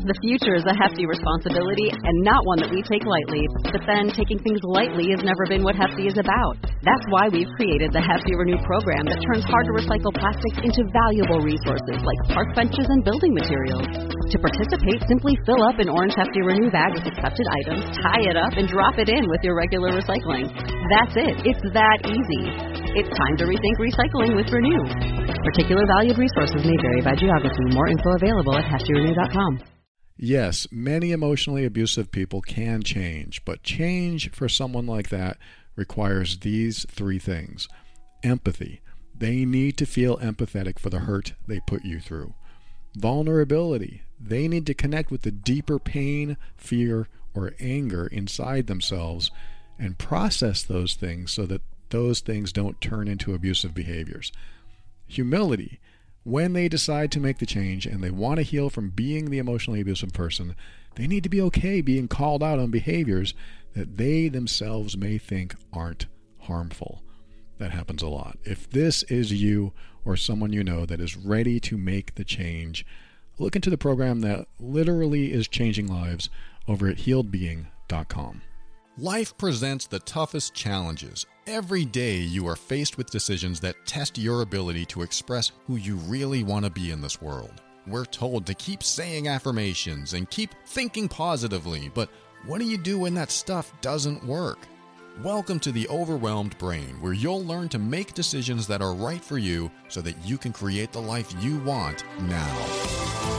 The future is a hefty responsibility and not one that we take lightly. But then taking things lightly has never been what Hefty is about. That's why we've created the Hefty Renew program that turns hard-to-recycle plastics into valuable resources like park benches and building materials. To participate, simply fill up an orange Hefty Renew bag with accepted items, tie it up, and drop it in with your regular recycling. That's it. It's that easy. It's time to rethink recycling with Renew. Particular valued resources may vary by geography. More info available at heftyrenew.com. Yes, many emotionally abusive people can change, but change for someone like that requires these three things. Empathy. They need to feel empathetic for the hurt they put you through. Vulnerability. They need to connect with the deeper pain, fear, or anger inside themselves and process those things so that those things don't turn into abusive behaviors. Humility. When they decide to make the change and they want to heal from being the emotionally abusive person, they need to be okay being called out on behaviors that they themselves may think aren't harmful. That happens a lot. If this is you or someone you know that is ready to make the change, look into the program that literally is changing lives over at healedbeing.com. Life presents the toughest challenges. Every day you are faced with decisions that test your ability to express who you really want to be in this world. We're told to keep saying affirmations and keep thinking positively, but what do you do when that stuff doesn't work? Welcome to The Overwhelmed Brain, where you'll learn to make decisions that are right for you so that you can create the life you want now.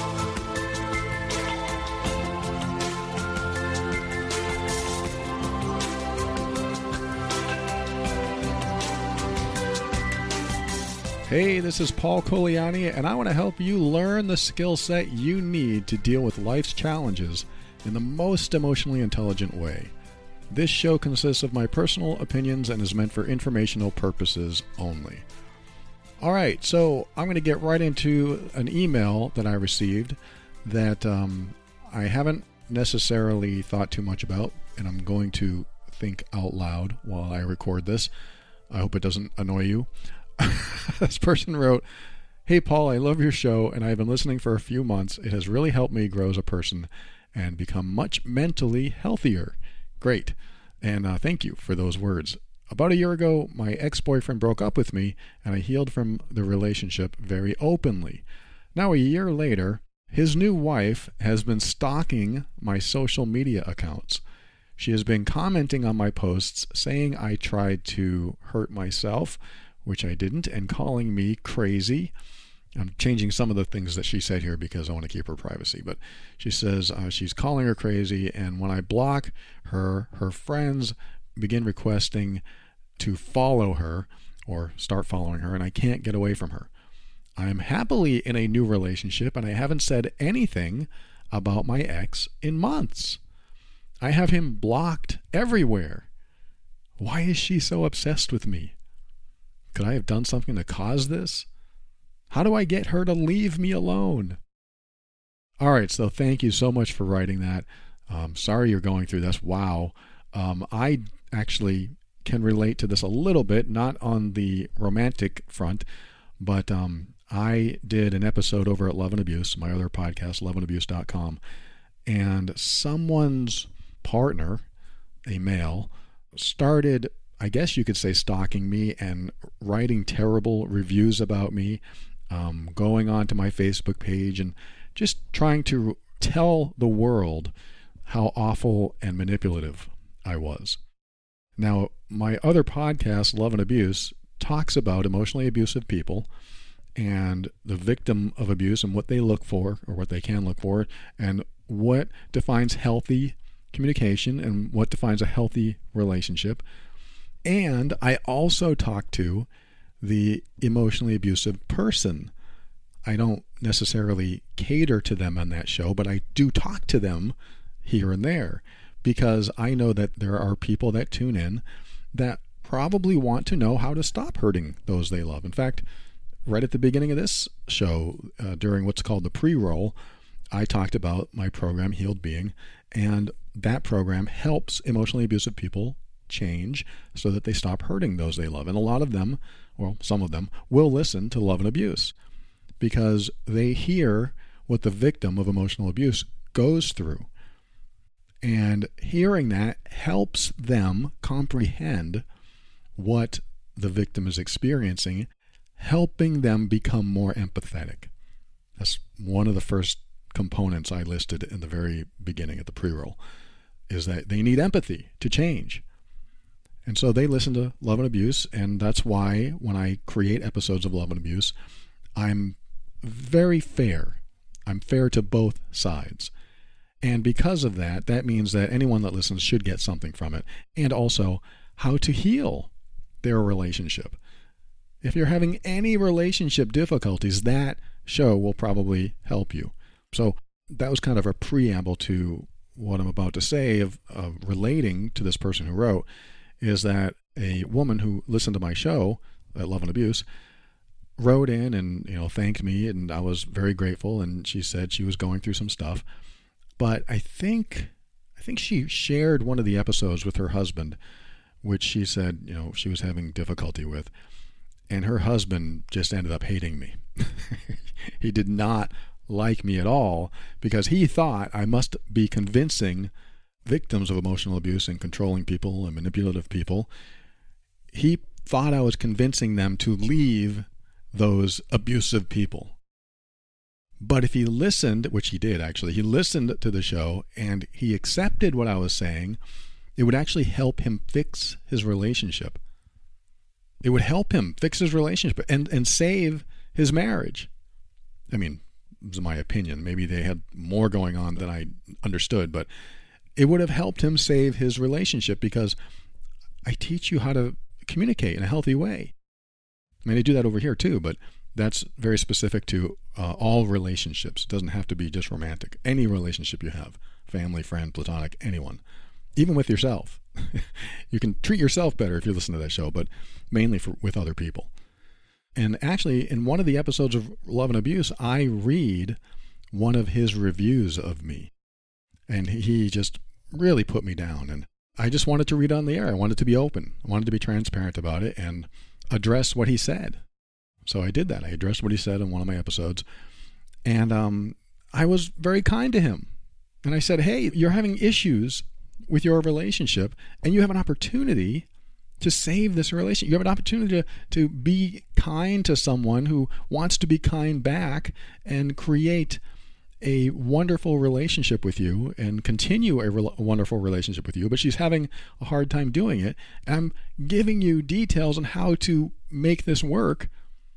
Hey, this is Paul Coliani, and I want to help you learn the skill set you need to deal with life's challenges in the most emotionally intelligent way. This show consists of my personal opinions and is meant for informational purposes only. All right, so I'm going to get right into an email that I received that I haven't necessarily thought too much about, and I'm going to think out loud while I record this. I hope it doesn't annoy you. This person wrote, "Hey Paul, I love your show and I've been listening for a few months. It has really helped me grow as a person and become much mentally healthier." Great. And thank you for those words. About a year ago, my ex-boyfriend broke up with me and I healed from the relationship very openly. Now a year later, his new wife has been stalking my social media accounts. She has been commenting on my posts saying I tried to hurt myself, which I didn't, and calling me crazy. I'm changing some of the things that she said here because I want to keep her privacy. But she says she's calling her crazy, and when I block her, her friends begin requesting to follow her or start following her, and I can't get away from her. I am happily in a new relationship, and I haven't said anything about my ex in months. I have him blocked everywhere. Why is she so obsessed with me? Could I have done something to cause this? How do I get her to leave me alone? All right, so thank you so much for writing that. Sorry you're going through this. Wow. I actually can relate to this a little bit, not on the romantic front, but I did an episode over at Love and Abuse, my other podcast, loveandabuse.com, and someone's partner, a male, started, I guess you could say, stalking me and writing terrible reviews about me, going on to my Facebook page and just trying to tell the world how awful and manipulative I was. Now, my other podcast, Love and Abuse, talks about emotionally abusive people and the victim of abuse and what they look for, or what they can look for, and what defines healthy communication and what defines a healthy relationship. And I also talk to the emotionally abusive person. I don't necessarily cater to them on that show, but I do talk to them here and there because I know that there are people that tune in that probably want to know how to stop hurting those they love. In fact, right at the beginning of this show, during what's called the pre-roll, I talked about my program, Healed Being, and that program helps emotionally abusive people change so that they stop hurting those they love. And a lot of them, well, some of them, will listen to Love and Abuse because they hear what the victim of emotional abuse goes through. And hearing that helps them comprehend what the victim is experiencing, helping them become more empathetic. That's one of the first components I listed in the very beginning at the pre-roll, is that they need empathy to change. And so they listen to Love and Abuse, and that's why when I create episodes of Love and Abuse, I'm very fair. I'm fair to both sides. And because of that, that means that anyone that listens should get something from it, and also how to heal their relationship. If you're having any relationship difficulties, that show will probably help you. So that was kind of a preamble to what I'm about to say of relating to this person who wrote, is that a woman who listened to my show, Love and Abuse, wrote in and thanked me, and I was very grateful, and she said she was going through some stuff. But I think she shared one of the episodes with her husband, which she said she was having difficulty with. And her husband just ended up hating me. He did not like me at all because he thought I must be convincing victims of emotional abuse and controlling people and manipulative people. He thought I was convincing them to leave those abusive people. But if he listened, which he did actually, he listened to the show and he accepted what I was saying, it would actually help him fix his relationship. It would help him fix his relationship and save his marriage. I mean, this is my opinion. Maybe they had more going on than I understood, but it would have helped him save his relationship because I teach you how to communicate in a healthy way. I mean, I do that over here too, but that's very specific to all relationships. It doesn't have to be just romantic. Any relationship you have, family, friend, platonic, anyone, even with yourself. You can treat yourself better if you listen to that show, but mainly with other people. And actually, in one of the episodes of Love and Abuse, I read one of his reviews of me. And he just really put me down. And I just wanted to read on the air. I wanted to be open. I wanted to be transparent about it and address what he said. So I did that. I addressed what he said in one of my episodes. And I was very kind to him. And I said, hey, you're having issues with your relationship, and you have an opportunity to save this relationship. You have an opportunity to be kind to someone who wants to be kind back and create a wonderful relationship with you and continue a wonderful relationship with you, but she's having a hard time doing it. I'm giving you details on how to make this work.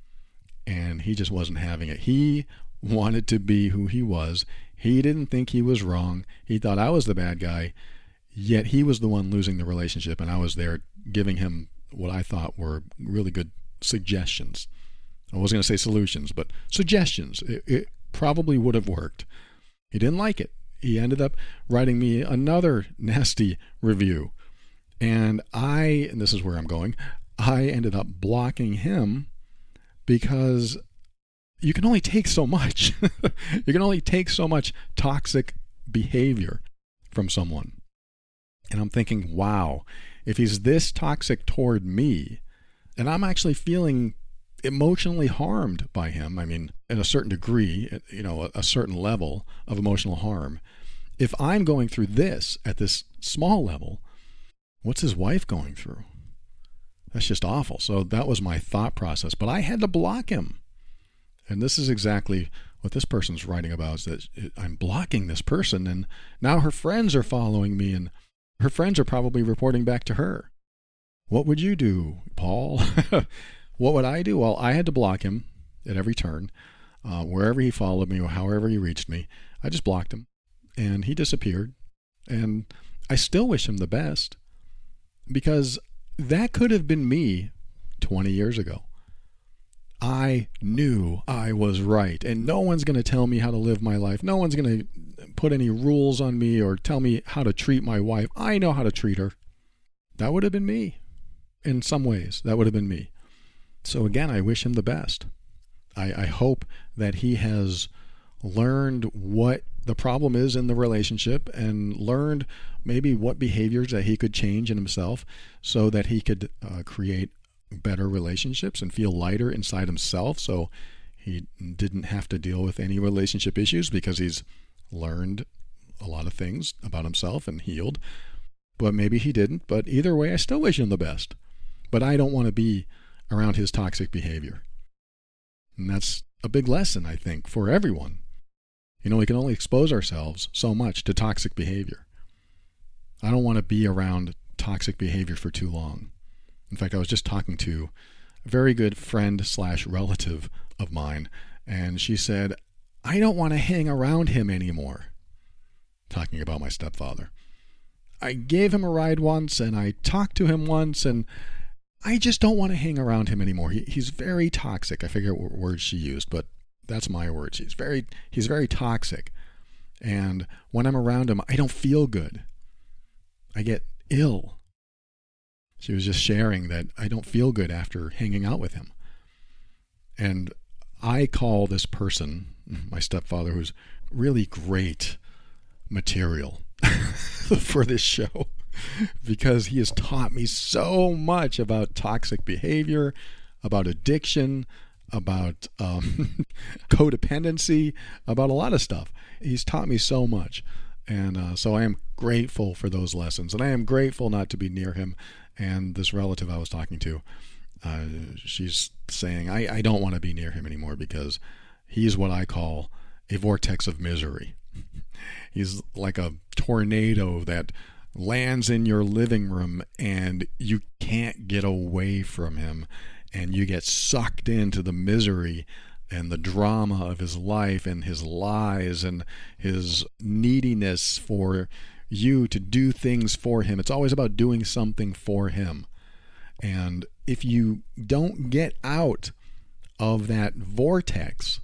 And he just wasn't having it. He wanted to be who he was. He didn't think he was wrong. He thought I was the bad guy, yet he was the one losing the relationship, and I was there giving him what I thought were really good suggestions. I wasn't going to say solutions, but suggestions. It probably would have worked. He didn't like it. He ended up writing me another nasty review. And this is where I'm going, I ended up blocking him because you can only take so much. You can only take so much toxic behavior from someone. And I'm thinking, wow, if he's this toxic toward me, and I'm actually feeling emotionally harmed by him, I mean, in a certain degree, a certain level of emotional harm. If I'm going through this at this small level, what's his wife going through? That's just awful. So that was my thought process, but I had to block him. And this is exactly what this person's writing about, is that I'm blocking this person, and now her friends are following me, and her friends are probably reporting back to her. What would you do, Paul? What would I do? Well, I had to block him at every turn. Wherever he followed me or however he reached me, I just blocked him, and he disappeared. And I still wish him the best, because that could have been me 20 years ago. I knew I was right, and no one's going to tell me how to live my life. No one's going to put any rules on me or tell me how to treat my wife. I know how to treat her. That would have been me. In some ways, that would have been me. So again, I wish him the best. I hope that he has learned what the problem is in the relationship and learned maybe what behaviors that he could change in himself so that he could create better relationships and feel lighter inside himself, so He didn't have to deal with any relationship issues because he's learned a lot of things about himself and healed. But maybe he didn't. But either way, I still wish him the best. But I don't want to be around his toxic behavior. And that's a big lesson, I think, for everyone. We can only expose ourselves so much to toxic behavior. I don't want to be around toxic behavior for too long. In fact, I was just talking to a very good friend/relative of mine, and she said, I don't want to hang around him anymore. Talking about my stepfather. I gave him a ride once, and I talked to him once, and I just don't want to hang around him anymore. He's very toxic. I forget what words she used, but that's my words. He's very toxic. And when I'm around him, I don't feel good. I get ill. She was just sharing that I don't feel good after hanging out with him. And I call this person, my stepfather, who's really great material for this show, because he has taught me so much about toxic behavior, about addiction, about codependency, about a lot of stuff. He's taught me so much. And so I am grateful for those lessons. And I am grateful not to be near him. And this relative I was talking to, she's saying, I don't want to be near him anymore because he's what I call a vortex of misery. He's like a tornado that lands in your living room and you can't get away from him, and you get sucked into the misery and the drama of his life and his lies and his neediness for you to do things for him. It's always about doing something for him. And if you don't get out of that vortex,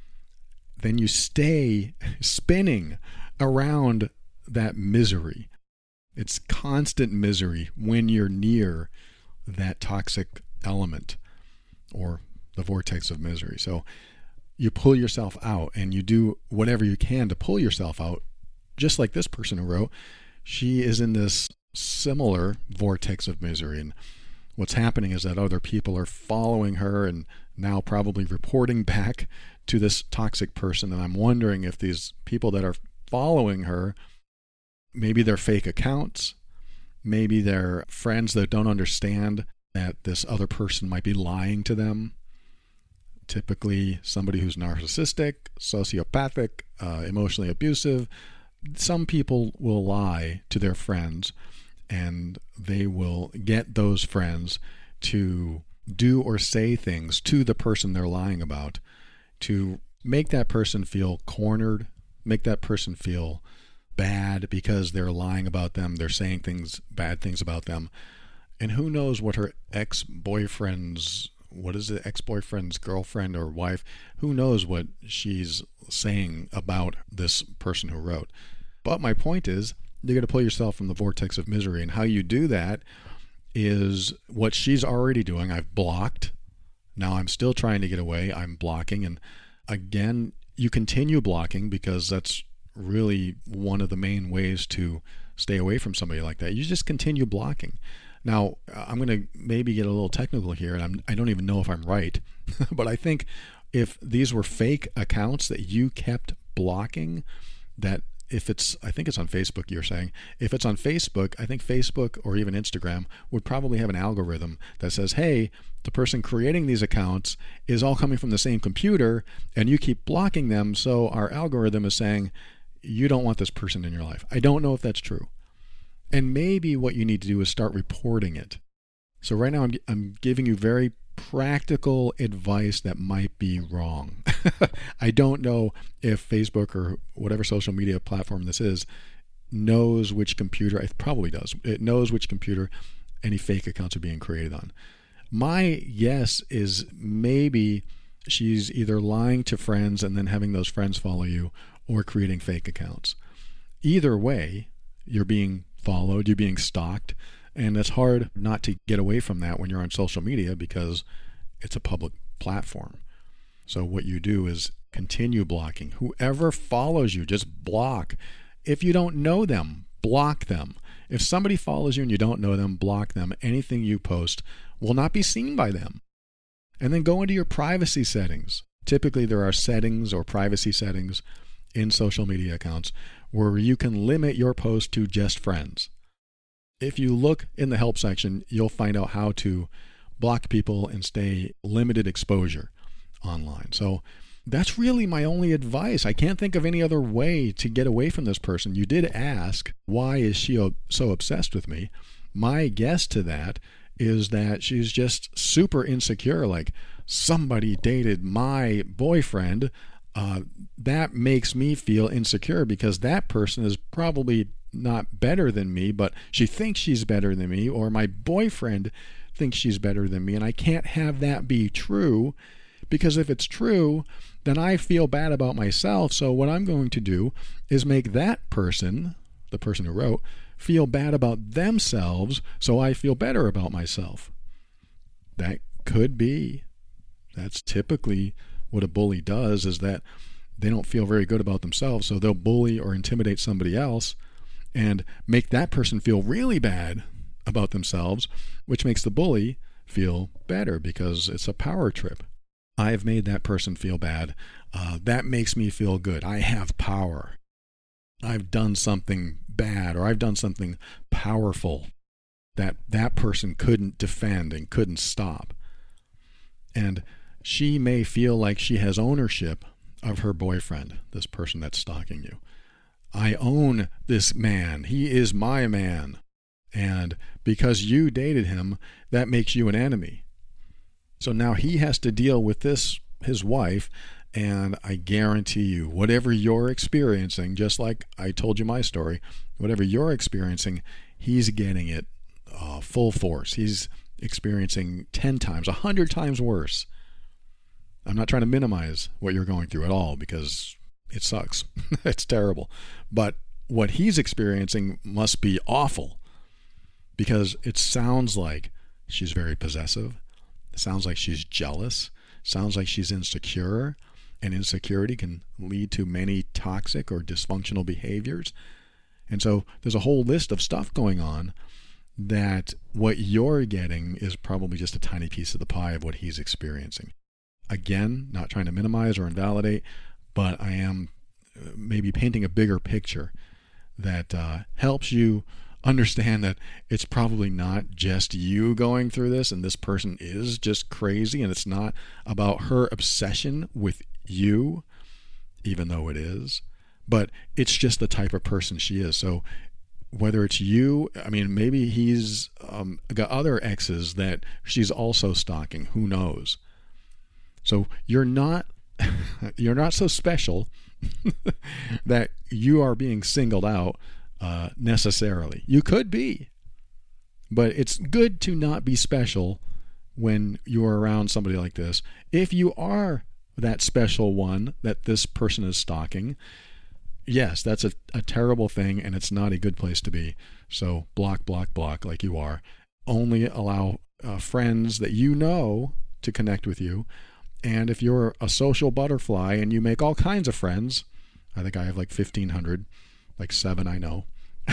then you stay spinning around that misery. It's constant misery when you're near that toxic element or the vortex of misery. So you pull yourself out, and you do whatever you can to pull yourself out. Just like this person who wrote, she is in this similar vortex of misery. And what's happening is that other people are following her and now probably reporting back to this toxic person. And I'm wondering if these people that are following her, maybe they're fake accounts, maybe they're friends that don't understand that this other person might be lying to them. Typically somebody who's narcissistic, sociopathic, emotionally abusive. Some people will lie to their friends, and they will get those friends to do or say things to the person they're lying about to make that person feel cornered, make that person feel bad because they're lying about them, they're saying bad things about them. And who knows what her ex-boyfriend's girlfriend or wife, who knows what she's saying about this person who wrote. But my point is, you're going to pull yourself from the vortex of misery. And how you do that is what she's already doing. I've blocked. Now I'm still trying to get away. I'm blocking. And again, you continue blocking because that's really one of the main ways to stay away from somebody like that. You just continue blocking. Now, I'm going to maybe get a little technical here, and I don't even know if I'm right, but I think if these were fake accounts that you kept blocking, that I think it's on Facebook, you're saying, if it's on Facebook, I think Facebook or even Instagram would probably have an algorithm that says, hey, the person creating these accounts is all coming from the same computer, and you keep blocking them, so our algorithm is saying, you don't want this person in your life. I don't know if that's true. And maybe what you need to do is start reporting it. So right now I'm giving you very practical advice that might be wrong. I don't know if Facebook or whatever social media platform this is knows which computer. It probably does. It knows which computer any fake accounts are being created on. My guess is maybe she's either lying to friends and then having those friends follow you, or creating fake accounts. Either way, you're being followed, you're being stalked, and it's hard not to get away from that when you're on social media because it's a public platform. So what you do is continue blocking. Whoever follows you, just block. If you don't know them, block them. If somebody follows you and you don't know them, block them. Anything you post will not be seen by them. And then go into your privacy settings. Typically, there are settings or privacy settings in social media accounts where you can limit your post to just friends. If you look in the help section, you'll find out how to block people and stay limited exposure online. So that's really my only advice. I can't think of any other way to get away from this person. You did ask, why is she so obsessed with me? My guess to that is that she's just super insecure. Like, somebody dated my boyfriend. That makes me feel insecure because that person is probably not better than me, but she thinks she's better than me, or my boyfriend thinks she's better than me, and I can't have that be true, because if it's true, then I feel bad about myself. So what I'm going to do is make that person, the person who wrote, feel bad about themselves so I feel better about myself. That could be. That's typically what a bully does, is that they don't feel very good about themselves, so they'll bully or intimidate somebody else and make that person feel really bad about themselves, which makes the bully feel better because it's a power trip. I've made that person feel bad. That makes me feel good. I have power. I've done something bad, or I've done something powerful that that person couldn't defend and couldn't stop. And she may feel like she has ownership of her boyfriend, this person that's stalking you. I own this man. He is my man. And because you dated him, that makes you an enemy. So now he has to deal with this, his wife, and I guarantee you, whatever you're experiencing, just like I told you my story, whatever you're experiencing, he's getting it full force. He's experiencing 10 times, 100 times worse. I'm not trying to minimize what you're going through at all, because it sucks. It's terrible. But what he's experiencing must be awful, because it sounds like she's very possessive. It sounds like she's jealous. It sounds like she's insecure, and insecurity can lead to many toxic or dysfunctional behaviors. And so there's a whole list of stuff going on that what you're getting is probably just a tiny piece of the pie of what he's experiencing. Again, not trying to minimize or invalidate, but I am maybe painting a bigger picture that helps you understand that it's probably not just you going through this, and this person is just crazy, and it's not about her obsession with you, even though it is, but it's just the type of person she is. So whether it's you, I mean, maybe he's got other exes that she's also stalking, who knows? So you're not so special that you are being singled out necessarily. You could be, but it's good to not be special when you're around somebody like this. If you are that special one that this person is stalking, yes, that's a terrible thing, and it's not a good place to be. So block like you are. Only allow friends that you know to connect with you. And if you're a social butterfly and you make all kinds of friends, I think I have like 1,500, like 7 I know.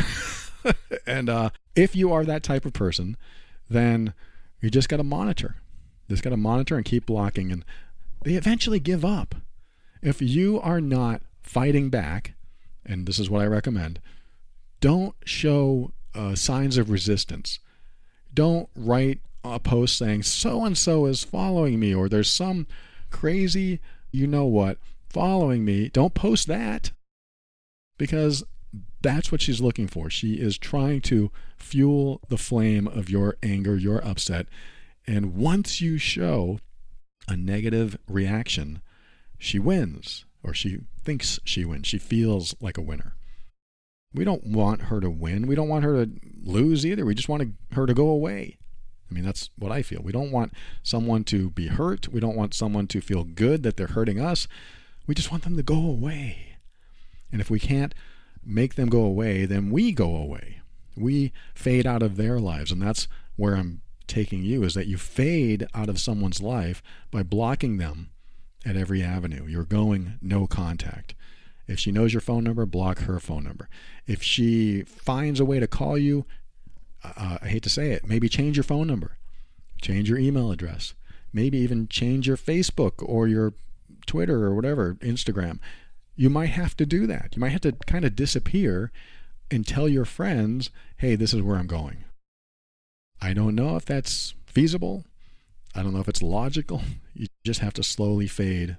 And if you are that type of person, then you just got to monitor. Just got to monitor and keep blocking, and they eventually give up. If you are not fighting back, and this is what I recommend, don't show signs of resistance. Don't write a post saying so-and-so is following me, or there's some crazy you-know-what following me. Don't post that, because that's what she's looking for. She is trying to fuel the flame of your anger, your upset. And once you show a negative reaction, she wins, or she thinks she wins. She feels like a winner. We don't want her to win. We don't want her to lose either. We just want her to go away. I mean, that's what I feel. We don't want someone to be hurt. We don't want someone to feel good that they're hurting us. We just want them to go away. And if we can't make them go away, then we go away. We fade out of their lives. And that's where I'm taking you, is that you fade out of someone's life by blocking them at every avenue. You're going no contact. If she knows your phone number, block her phone number. If she finds a way to call you, I hate to say it, maybe change your phone number, change your email address, maybe even change your Facebook or your Twitter or whatever, Instagram, you might have to do that. You might have to kind of disappear and tell your friends, hey, this is where I'm going. I don't know if that's feasible. I don't know if it's logical. You just have to slowly fade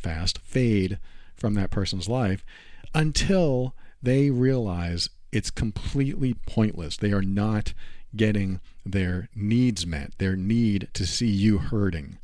from that person's life until they realize it's completely pointless. They are not getting their needs met, their need to see you hurting.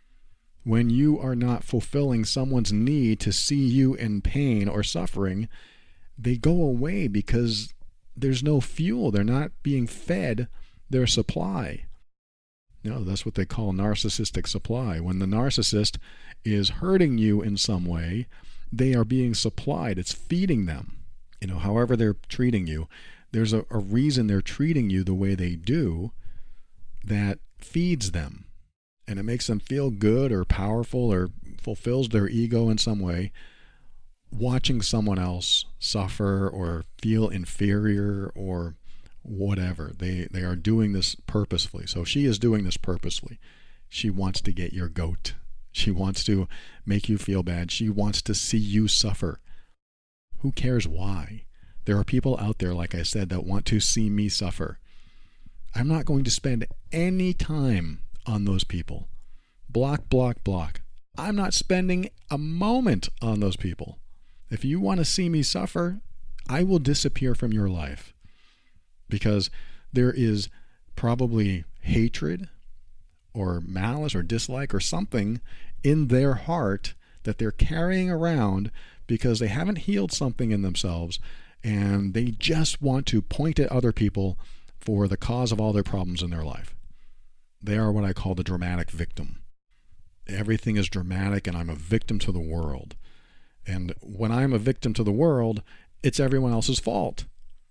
When you are not fulfilling someone's need to see you in pain or suffering, they go away because there's no fuel. They're not being fed their supply. That's what they call narcissistic supply. When the narcissist is hurting you in some way, they are being supplied. It's feeding them. However they're treating you, there's a reason they're treating you the way they do that feeds them. And it makes them feel good or powerful or fulfills their ego in some way, watching someone else suffer or feel inferior or whatever. They are doing this purposefully. So she is doing this purposefully. She wants to get your goat. She wants to make you feel bad. She wants to see you suffer. Who cares why? There are people out there, like I said, that want to see me suffer. I'm not going to spend any time on those people. Block, block, block. I'm not spending a moment on those people. If you want to see me suffer, I will disappear from your life. Because there is probably hatred or malice or dislike or something in their heart that they're carrying around because they haven't healed something in themselves and they just want to point at other people for the cause of all their problems in their life. They are what I call the dramatic victim. Everything is dramatic and I'm a victim to the world. And when I'm a victim to the world, it's everyone else's fault.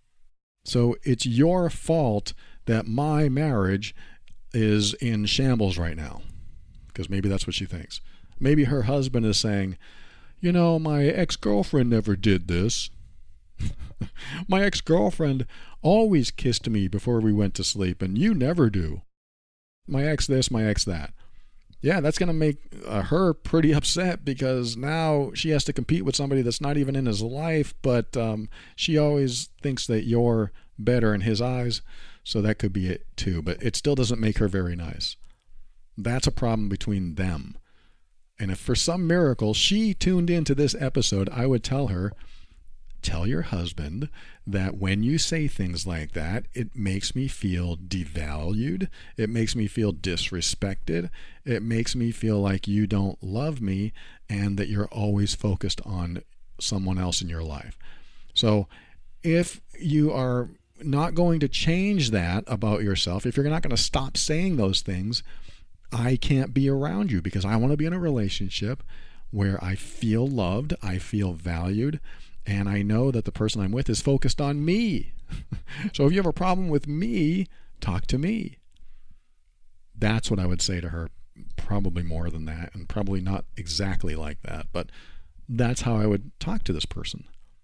So it's your fault that my marriage is in shambles right now. Because maybe that's what she thinks. Maybe her husband is saying, my ex-girlfriend never did this. My ex-girlfriend always kissed me before we went to sleep, and you never do. My ex this, my ex that. Yeah, that's going to make her pretty upset because now she has to compete with somebody that's not even in his life, but she always thinks that you're better in his eyes, so that could be it too. But it still doesn't make her very nice. That's a problem between them. And if for some miracle she tuned into this episode, I would tell her, tell your husband that when you say things like that, it makes me feel devalued. It makes me feel disrespected. It makes me feel like you don't love me and that you're always focused on someone else in your life. So if you are not going to change that about yourself, if you're not going to stop saying those things, I can't be around you because I want to be in a relationship where I feel loved, I feel valued, and I know that the person I'm with is focused on me. So if you have a problem with me, talk to me. That's what I would say to her. Probably more than that, and probably not exactly like that, but that's how I would talk to this person.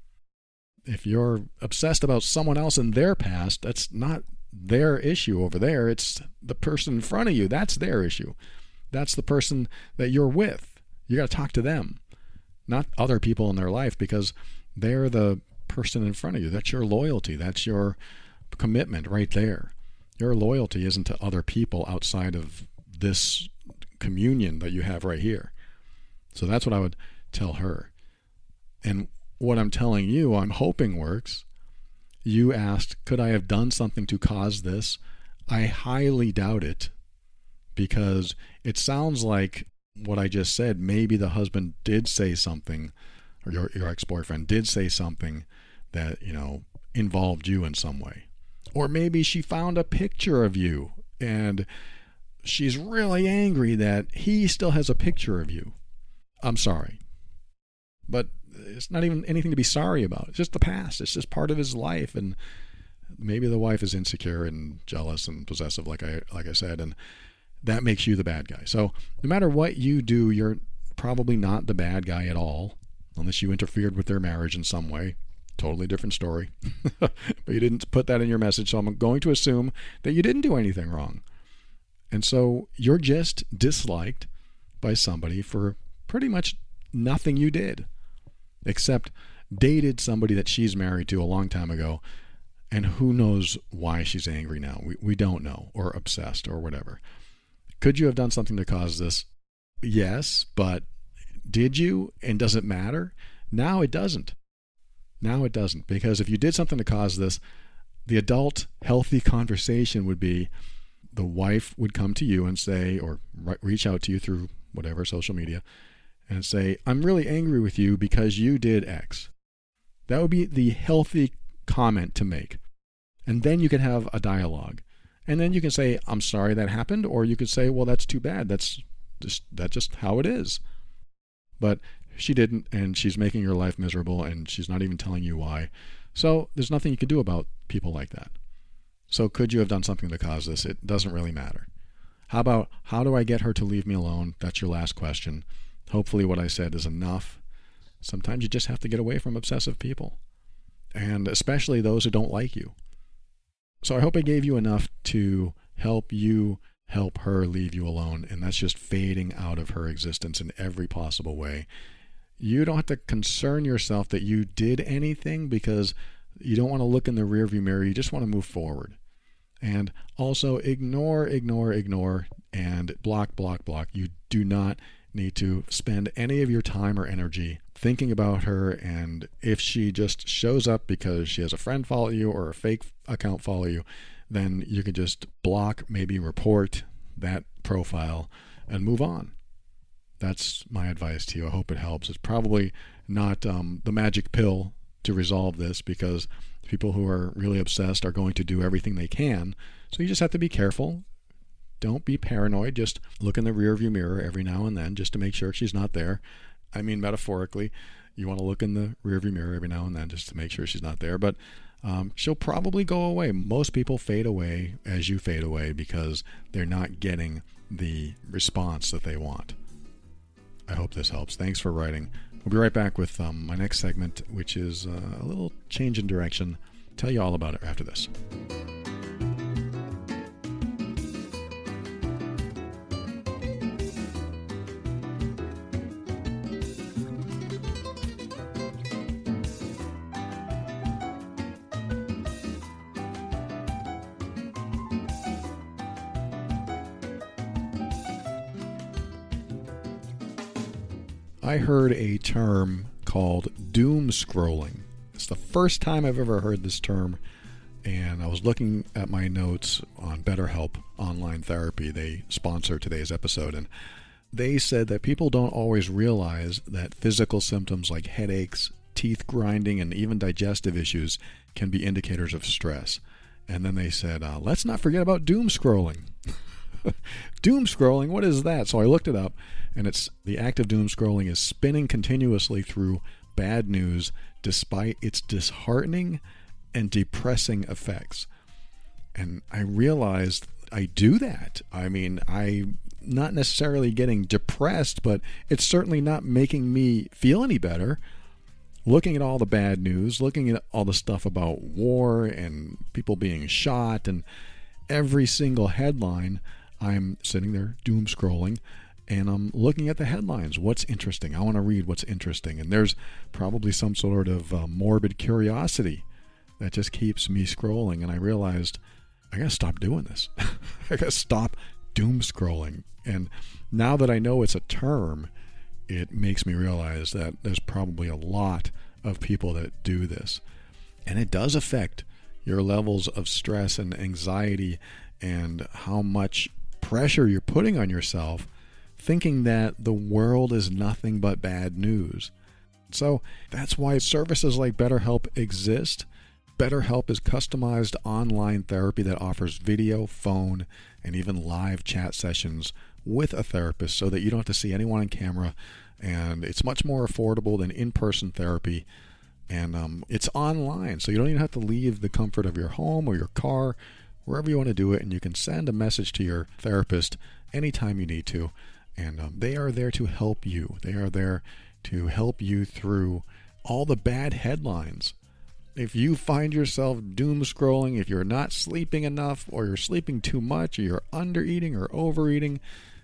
If you're obsessed about someone else in their past, that's not their issue over there. It's the person in front of you. That's their issue. That's the person that you're with. You got to talk to them, not other people in their life, because they're the person in front of you. That's your loyalty. That's your commitment right there. Your loyalty isn't to other people outside of this communion that you have right here. So that's what I would tell her. And what I'm telling you, I'm hoping works. You asked, could I have done something to cause this? I highly doubt it, because it sounds like what I just said, maybe the husband did say something, or your ex-boyfriend did say something that, involved you in some way. Or maybe she found a picture of you and she's really angry that he still has a picture of you. I'm sorry. But it's not even anything to be sorry about. It's just the past. It's just part of his life. And maybe the wife is insecure and jealous and possessive, like I said, and that makes you the bad guy. So no matter what you do, you're probably not the bad guy at all, unless you interfered with their marriage in some way. Totally different story. But you didn't put that in your message, so I'm going to assume that you didn't do anything wrong. And so you're just disliked by somebody for pretty much nothing you did, except dated somebody that she's married to a long time ago, and who knows why she's angry now. We don't know, or obsessed, or whatever. Could you have done something to cause this? Yes, but did you? And does it matter? Now it doesn't. Now it doesn't, because if you did something to cause this, the adult, healthy conversation would be the wife would come to you and say, or reach out to you through whatever, social media, and say, I'm really angry with you because you did X. That would be the healthy comment to make. And then you can have a dialogue. And then you can say, I'm sorry that happened, or you could say, well, that's too bad. That's just how it is. But she didn't, and she's making your life miserable, and she's not even telling you why. So there's nothing you can do about people like that. So could you have done something to cause this? It doesn't really matter. How about, how do I get her to leave me alone? That's your last question. Hopefully what I said is enough. Sometimes you just have to get away from obsessive people, and especially those who don't like you. So I hope I gave you enough to help you help her leave you alone, and that's just fading out of her existence in every possible way. You don't have to concern yourself that you did anything, because you don't want to look in the rearview mirror. You just want to move forward. And also ignore, and block. You do not need to spend any of your time or energy thinking about her, and if she just shows up because she has a friend follow you or a fake account follow you, then you can just block, maybe report that profile and move on. That's my advice to you. I hope it helps. It's probably not the magic pill to resolve this, because people who are really obsessed are going to do everything they can. So you just have to be careful. Don't be paranoid. Just look in the rearview mirror every now and then just to make sure she's not there. I mean, metaphorically, you want to look in the rearview mirror every now and then just to make sure she's not there. But she'll probably go away. Most people fade away as you fade away because they're not getting the response that they want. I hope this helps. Thanks for writing. We'll be right back with my next segment, which is a little change in direction. I'll tell you all about it after this. I heard a term called doom scrolling. It's the first time I've ever heard this term, and I was looking at my notes on BetterHelp Online Therapy. They sponsor today's episode, and they said that people don't always realize that physical symptoms like headaches, teeth grinding, and even digestive issues can be indicators of stress. And then they said, let's not forget about doom scrolling. Doom scrolling, what is that? So I looked it up, and it's the act of doom scrolling is spinning continuously through bad news despite its disheartening and depressing effects. And I realized I do that. I mean, I'm not necessarily getting depressed, but it's certainly not making me feel any better. Looking at all the bad news, looking at all the stuff about war and people being shot, and every single headline, I'm sitting there doom scrolling, and I'm looking at the headlines. What's interesting? I want to read what's interesting. And there's probably some sort of morbid curiosity that just keeps me scrolling. And I realized I got to stop doing this. I got to stop doom scrolling. And now that I know it's a term, it makes me realize that there's probably a lot of people that do this. And it does affect your levels of stress and anxiety and how much pressure you're putting on yourself, thinking that the world is nothing but bad news. So that's why services like BetterHelp exist. BetterHelp is customized online therapy that offers video, phone, and even live chat sessions with a therapist so that you don't have to see anyone on camera, and it's much more affordable than in-person therapy, and it's online, so you don't even have to leave the comfort of your home or your car, wherever you want to do it, and you can send a message to your therapist anytime you need to, and they are there to help you. They are there to help you through all the bad headlines. If you find yourself doom scrolling, if you're not sleeping enough, or you're sleeping too much, or you're under eating or overeating,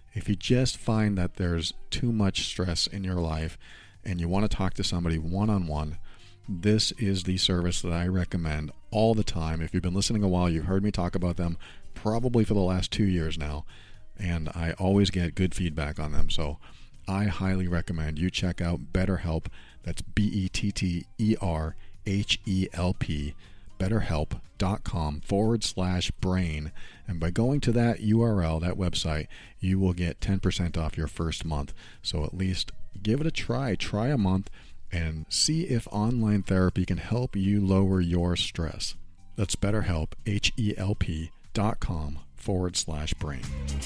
If you just find that there's too much stress in your life and you want to talk to somebody one-on-one, this is the service that I recommend all the time. If you've been listening a while, you've heard me talk about them probably for the last 2 years now, and I always get good feedback on them. So I highly recommend you check out BetterHelp. That's BetterHelp, BetterHelp.com/brain. And by going to that URL, that website, you will get 10% off your first month. So at least give it a try. Try a month and see if online therapy can help you lower your stress. That's BetterHelp, HELP.com/brain.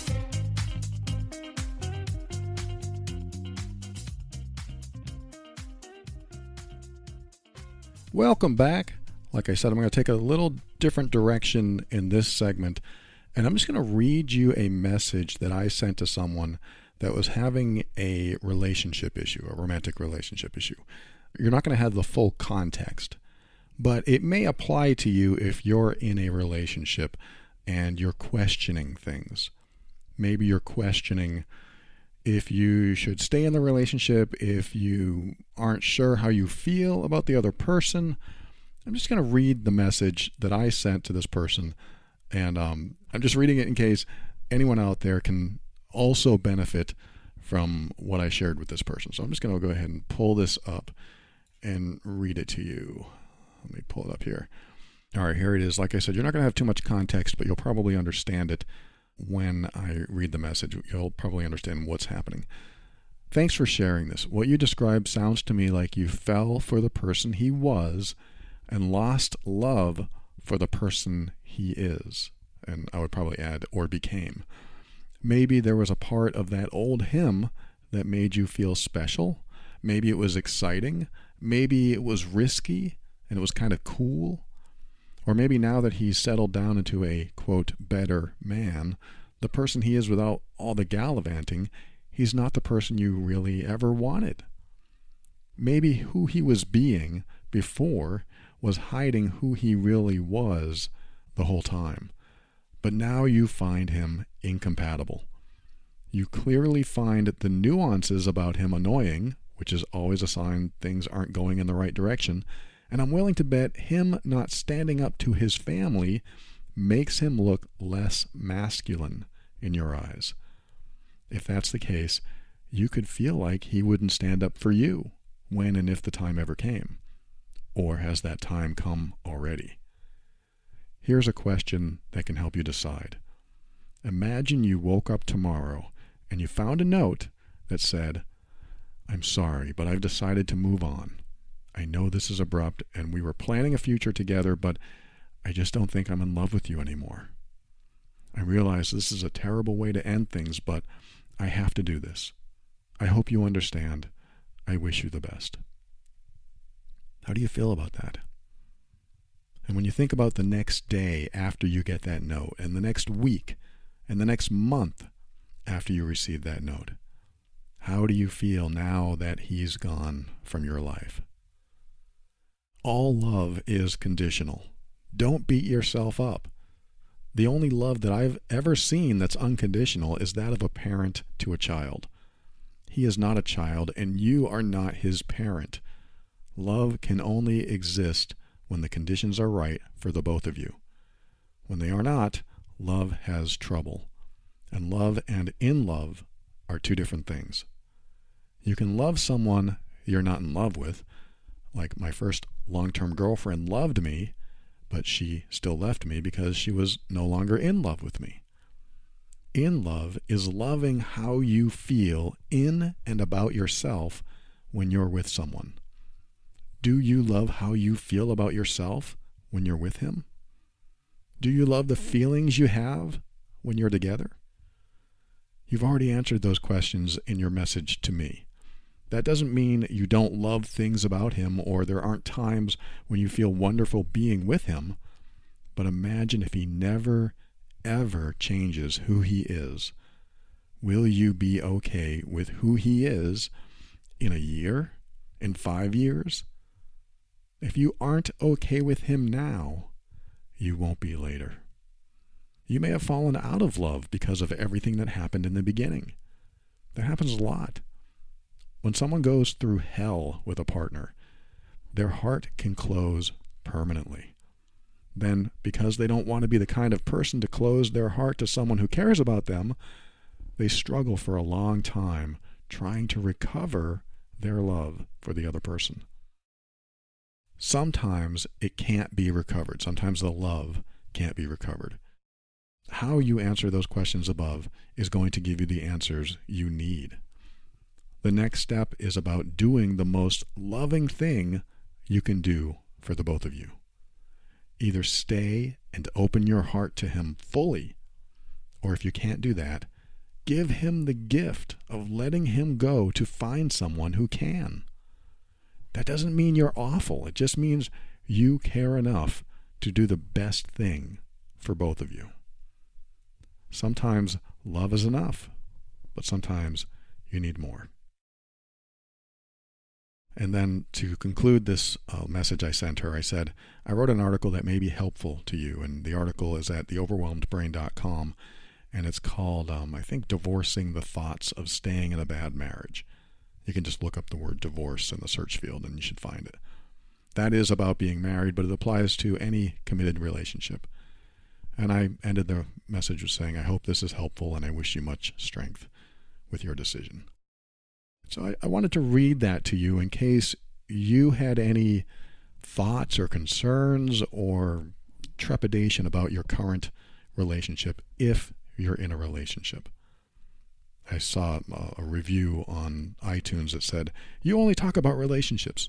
Welcome back. Like I said, I'm going to take a little different direction in this segment, and I'm just going to read you a message that I sent to someone that was having a relationship issue, a romantic relationship issue. You're not going to have the full context, but it may apply to you if you're in a relationship and you're questioning things. Maybe you're questioning if you should stay in the relationship, if you aren't sure how you feel about the other person. I'm just going to read the message that I sent to this person, and I'm just reading it in case anyone out there can also benefit from what I shared with this person. So I'm just going to go ahead and pull this up and read it to you. Let me pull it up here. All right, here it is. Like I said, you're not going to have too much context, but you'll probably understand it when I read the message. You'll probably understand what's happening. Thanks for sharing this. What you described sounds to me like you fell for the person he was and lost love for the person he is. And I would probably add, or became. Maybe there was a part of that old him that made you feel special. Maybe it was exciting. Maybe it was risky and it was kind of cool. Or maybe now that he's settled down into a, quote, better man, the person he is without all the gallivanting, he's not the person you really ever wanted. Maybe who he was being before was hiding who he really was the whole time. But now you find him incompatible. You clearly find the nuances about him annoying, which is always a sign things aren't going in the right direction. And I'm willing to bet him not standing up to his family makes him look less masculine in your eyes. If that's the case, you could feel like he wouldn't stand up for you when and if the time ever came. Or has that time come already? Here's a question that can help you decide. Imagine you woke up tomorrow and you found a note that said, "I'm sorry, but I've decided to move on. I know this is abrupt and we were planning a future together, but I just don't think I'm in love with you anymore. I realize this is a terrible way to end things, but I have to do this. I hope you understand. I wish you the best." How do you feel about that? And when you think about the next day after you get that note, and the next week, and the next month after you receive that note, how do you feel now that he's gone from your life? All love is conditional. Don't beat yourself up. The only love that I've ever seen that's unconditional is that of a parent to a child. He is not a child, and you are not his parent. Love can only exist when the conditions are right for the both of you. When they are not, love has trouble. And love and in love are two different things. You can love someone you're not in love with. Like my first long-term girlfriend loved me, but she still left me because she was no longer in love with me. In love is loving how you feel in and about yourself when you're with someone. Do you love how you feel about yourself when you're with him? Do you love the feelings you have when you're together? You've already answered those questions in your message to me. That doesn't mean you don't love things about him or there aren't times when you feel wonderful being with him. But imagine if he never, ever changes who he is. Will you be okay with who he is in a year? In 5 years? If you aren't okay with him now, you won't be later. You may have fallen out of love because of everything that happened in the beginning. That happens a lot. When someone goes through hell with a partner, their heart can close permanently. Then, because they don't want to be the kind of person to close their heart to someone who cares about them, they struggle for a long time trying to recover their love for the other person. Sometimes it can't be recovered. Sometimes the love can't be recovered. How you answer those questions above is going to give you the answers you need. The next step is about doing the most loving thing you can do for the both of you. Either stay and open your heart to him fully, or if you can't do that, give him the gift of letting him go to find someone who can. That doesn't mean you're awful. It just means you care enough to do the best thing for both of you. Sometimes love is enough, but sometimes you need more. And then to conclude this message I sent her, I said, I wrote an article that may be helpful to you, and the article is at theoverwhelmedbrain.com, and it's called, I think, Divorcing the Thoughts of Staying in a Bad Marriage. You can just look up the word divorce in the search field and you should find it. That is about being married, but it applies to any committed relationship. And I ended the message with saying, I hope this is helpful and I wish you much strength with your decision. So I wanted to read that to you in case you had any thoughts or concerns or trepidation about your current relationship if you're in a relationship. I saw a review on iTunes that said, you only talk about relationships.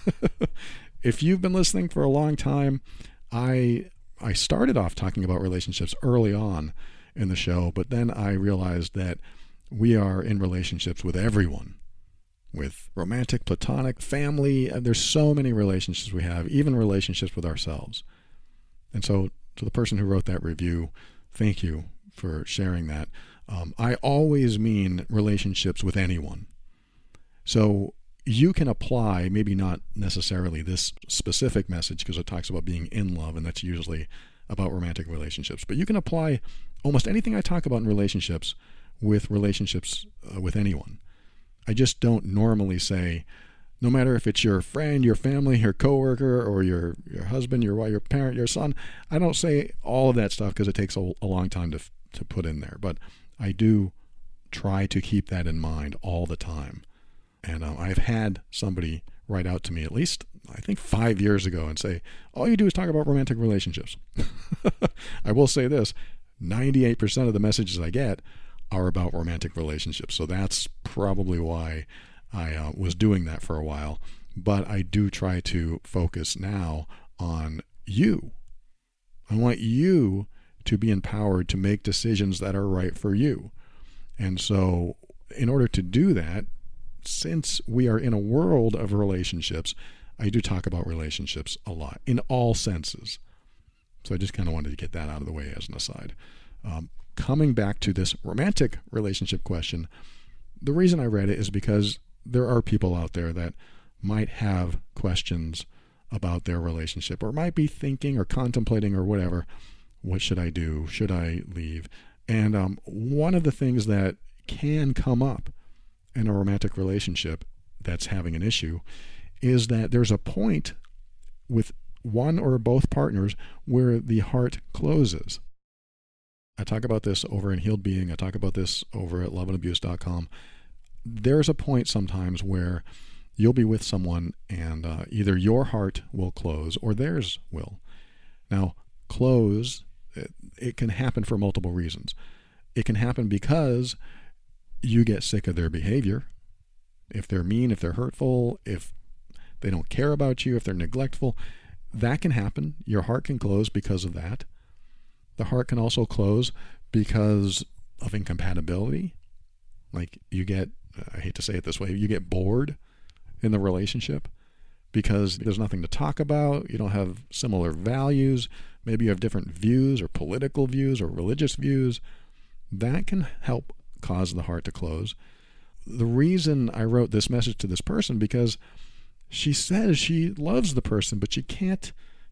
If you've been listening for a long time, I started off talking about relationships early on in the show, but then I realized that we are in relationships with everyone, with romantic, platonic, family. There's so many relationships we have, even relationships with ourselves. And so to the person who wrote that review, thank you for sharing that. I always mean relationships with anyone. So you can apply, maybe not necessarily this specific message because it talks about being in love, and that's usually about romantic relationships, but you can apply almost anything I talk about in relationships with anyone. I just don't normally say, no matter if it's your friend, your family, your coworker, or your husband, your wife, your parent, your son, I don't say all of that stuff because it takes a long time to put in there. But I do try to keep that in mind all the time. And I've had somebody write out to me at least, I think 5 years ago and say, all you do is talk about romantic relationships. I will say this, 98% of the messages I get are about romantic relationships. So that's probably why I was doing that for a while. But I do try to focus now on you. I want you to be empowered to make decisions that are right for you. And so in order to do that, since we are in a world of relationships, I do talk about relationships a lot in all senses. So I just kind of wanted to get that out of the way as an aside. Coming back to this romantic relationship question, the reason I read it is because there are people out there that might have questions about their relationship or might be thinking or contemplating or whatever. What should I do? Should I leave? And one of the things that can come up in a romantic relationship that's having an issue is that there's a point with one or both partners where the heart closes. I talk about this over in Healed Being. I talk about this over at loveandabuse.com. There's a point sometimes where you'll be with someone and either your heart will close or theirs will. Now, close, it can happen for multiple reasons. It can happen because you get sick of their behavior. If they're mean, if they're hurtful, if they don't care about you, if they're neglectful, that can happen. Your heart can close because of that. The heart can also close because of incompatibility. Like you get, I hate to say it this way, you get bored in the relationship because there's nothing to talk about. You don't have similar values. Maybe you have different views or political views or religious views. That can help cause the heart to close. The reason I wrote this message to this person because she says she loves the person, but she can't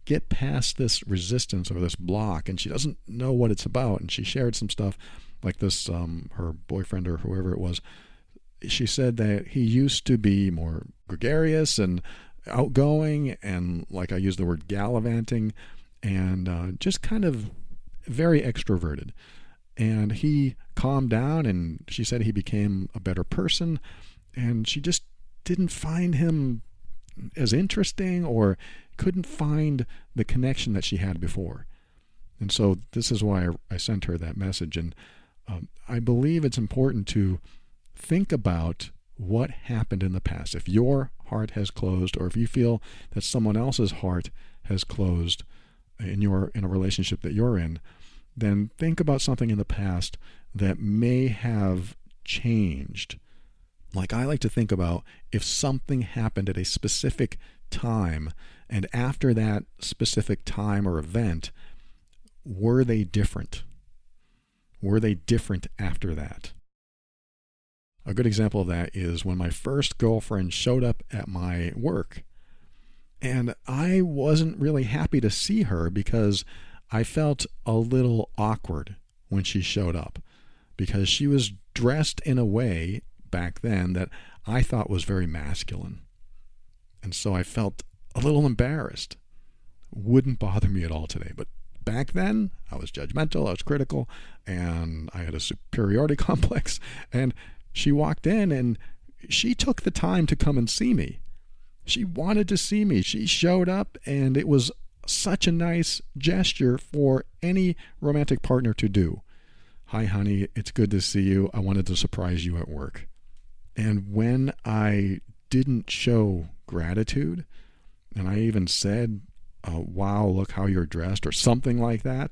get past this resistance or this block, and she doesn't know what it's about. And she shared some stuff like this, her boyfriend or whoever it was. She said that he used to be more gregarious and outgoing, and like I used the word gallivanting, and just kind of very extroverted. And he calmed down, and she said he became a better person, and she just didn't find him as interesting or couldn't find the connection that she had before. And so this is why I sent her that message. And I believe it's important to think about what happened in the past. If your heart has closed, or if you feel that someone else's heart has closed in a relationship that you're in, then think about something in the past that may have changed. Like I like to think about if something happened at a specific time, and after that specific time or event, were they different? Were they different after that? A good example of that is when my first girlfriend showed up at my work. And I wasn't really happy to see her because I felt a little awkward when she showed up, because she was dressed in a way back then that I thought was very masculine. And so I felt a little embarrassed. Wouldn't bother me at all today. But back then, I was judgmental, I was critical, and I had a superiority complex. And she walked in and she took the time to come and see me. She wanted to see me. She showed up, and it was such a nice gesture for any romantic partner to do. Hi, honey, it's good to see you. I wanted to surprise you at work. And when I didn't show gratitude, and I even said, wow, look how you're dressed, or something like that,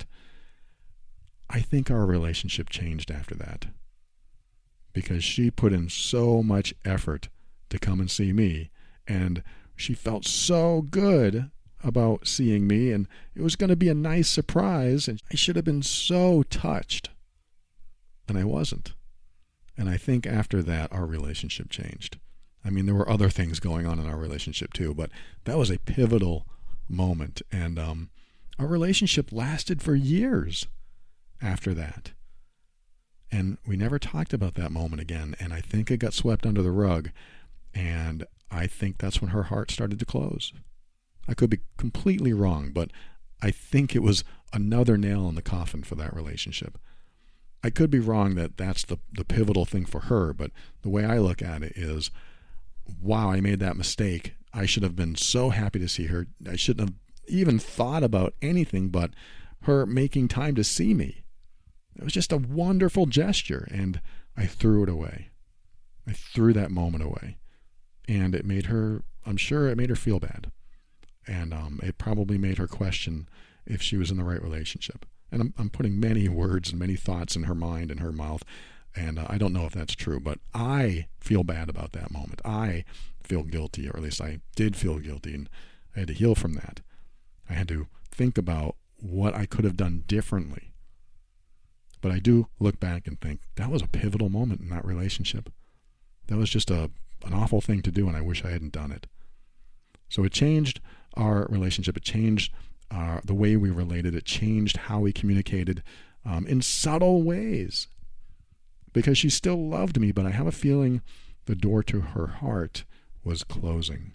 I think our relationship changed after that. Because she put in so much effort to come and see me, and she felt so good about seeing me, and it was going to be a nice surprise, and I should have been so touched, and I wasn't. And I think after that, our relationship changed. I mean, there were other things going on in our relationship too, but that was a pivotal moment, and our relationship lasted for years after that. And we never talked about that moment again, and I think it got swept under the rug, and I think that's when her heart started to close. I could be completely wrong, but I think it was another nail in the coffin for that relationship. I could be wrong that that's the pivotal thing for her, but the way I look at it is, wow, I made that mistake. I should have been so happy to see her. I shouldn't have even thought about anything but her making time to see me. It was just a wonderful gesture, and I threw it away. I threw that moment away. And it made her, I'm sure it made her feel bad. And it probably made her question if she was in the right relationship. And I'm putting many words and many thoughts in her mind and her mouth, and I don't know if that's true, but I feel bad about that moment. I feel guilty, or at least I did feel guilty, and I had to heal from that. I had to think about what I could have done differently. But I do look back and think that was a pivotal moment in that relationship. That was just an awful thing to do, and I wish I hadn't done it. So it changed our relationship. It changed the way we related. It changed how we communicated in subtle ways, because she still loved me, but I have a feeling the door to her heart was closing.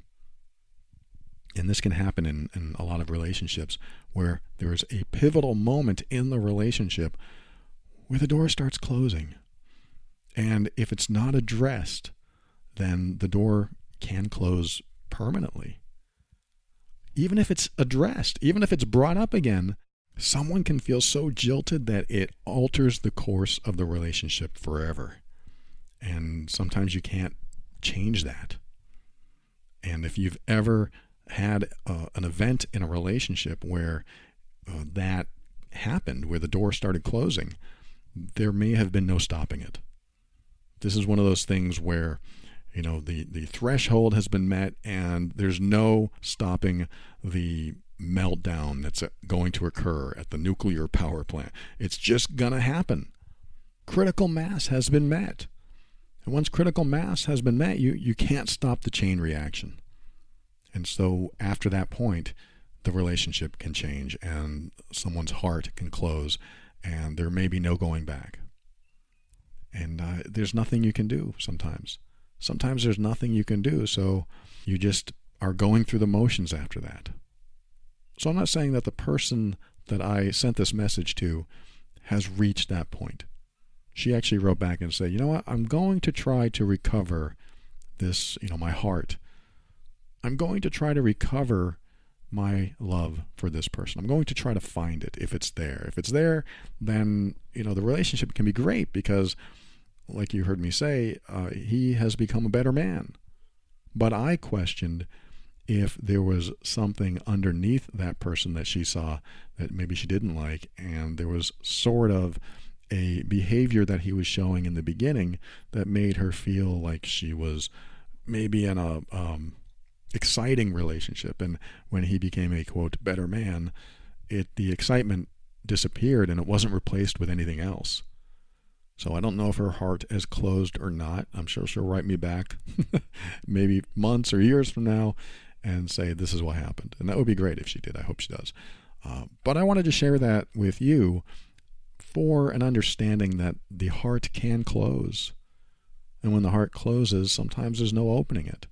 And this can happen in a lot of relationships where there is a pivotal moment in the relationship where the door starts closing. And if it's not addressed, then the door can close permanently. Even if it's addressed, even if it's brought up again, someone can feel so jilted that it alters the course of the relationship forever. And sometimes you can't change that. And if you've ever had an event in a relationship where that happened, where the door started closing, there may have been no stopping it. This is one of those things where, you know, the threshold has been met and there's no stopping the meltdown that's going to occur at the nuclear power plant. It's just going to happen. Critical mass has been met. And once critical mass has been met, you can't stop the chain reaction. And so after that point, the relationship can change and someone's heart can close and there may be no going back. And there's nothing you can do sometimes. Sometimes there's nothing you can do, so you just are going through the motions after that. So I'm not saying that the person that I sent this message to has reached that point. She actually wrote back and said, you know what, I'm going to try to recover this, my heart. I'm going to try to recover my love for this person. I'm going to try to find it if it's there. If it's there, then, the relationship can be great because, like you heard me say, he has become a better man. But I questioned if there was something underneath that person that she saw that maybe she didn't like, and there was sort of a behavior that he was showing in the beginning that made her feel like she was maybe in a exciting relationship, and when he became a quote better man, the excitement disappeared and it wasn't replaced with anything else. So I don't know if her heart is closed or not. I'm sure she'll write me back maybe months or years from now and say this is what happened, and that would be great if she did. I hope she does. But I wanted to share that with you for an understanding that the heart can close, and when the heart closes, sometimes there's no opening it.